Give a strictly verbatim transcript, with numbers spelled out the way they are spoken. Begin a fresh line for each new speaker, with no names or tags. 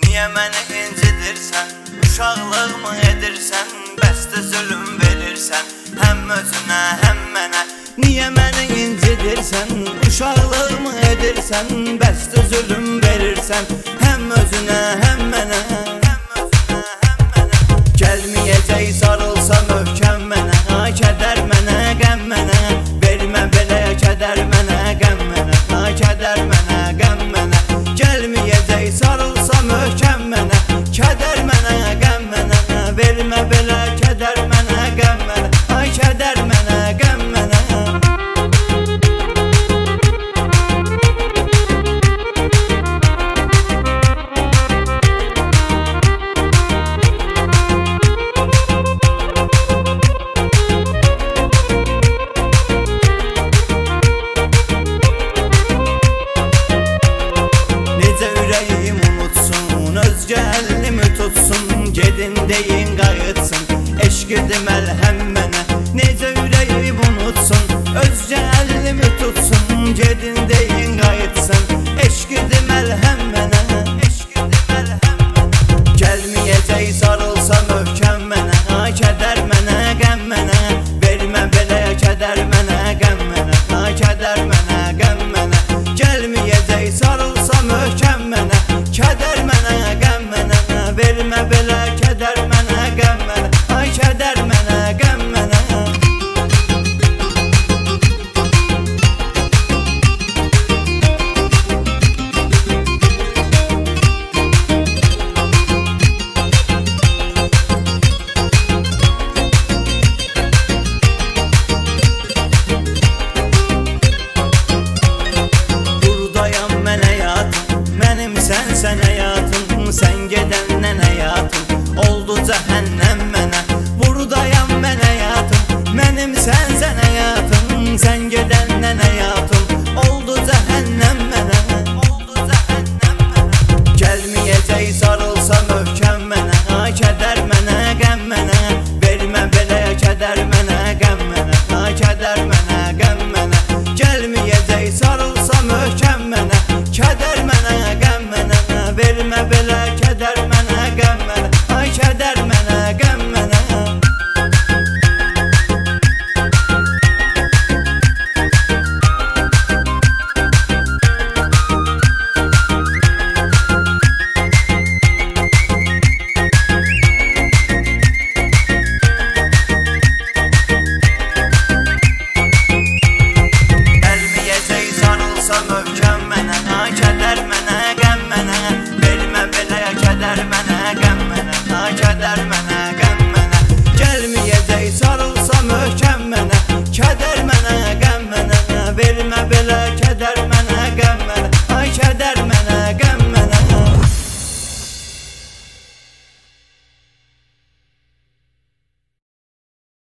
Niye məni incidirsən, uşaqlığımı edirsən, bəstə zülüm verirsən, həm özünə, həm mənə. Niyə məni incidirsən, uşaqlığımı edirsən, bəstə zülüm verirsən, həm özünə, həm mənə. Gəlməyəcək sarılsa möhkəm mənə, ay kədər mənə, qəm mənə. Vermə belə kədər mənə, qəm mənə, ay kədər mənə, qəm mənə. Gəlməyəcək sarılsa möhkəm mənə, kədər mənə, qəm mənə. Vermə belə kədər mənə, qəm mənə, ay kədər mənə, qəm mənə. Əlimi tutsun, gedin deyin qayıtsın, eşqidir məlhəm mənə. Necə ürəyim unutsun, özcə əlimi tutsun, gedin deyin qayıtsın, eşqidir məlhəm mənə. Gəlməyəcək sarılsa möhkəm mənə, ay kədər mənə, qəm mənə. Vermə belə kədər mənə, qəm mənə, ay kədər mənə, qəm mənə. Gəlməyəcək sarılsa möhkəm mənə, kədər mənə, qəm mənə. Vermə belə kədər mənə, qəm mənə, ay kədər mənə, qəm mənə. Buradayam mən həyatım, mənim sənsən həyatım, sən gedəndən həyatım oldu cəhənnəm mənə. Buradayam mən həyatım, mənim sənsən həyatım, sən gedəndən həyatım oldu cəhənnəm mənə. Gəlməyəcək sarılsa möhkəm mənə, ay kədər mənə, qəm mənə. Vermə belə kədər mənə, qəm mənə, ay kədər mənə, qəm mənə. Gəlməyəcək sarılsa möhkəm mənə, kədər mənə, qəm mənə. Vermə belə kədər mənə, qəm mənə, ay kədər mənə, qəm mənə. Gəlməyəcək sarılsa möhkəm mənə, ay kədər mənə, qəm mənə. Vermə belə kədər mənə, qəm mənə, ay kədər mənə.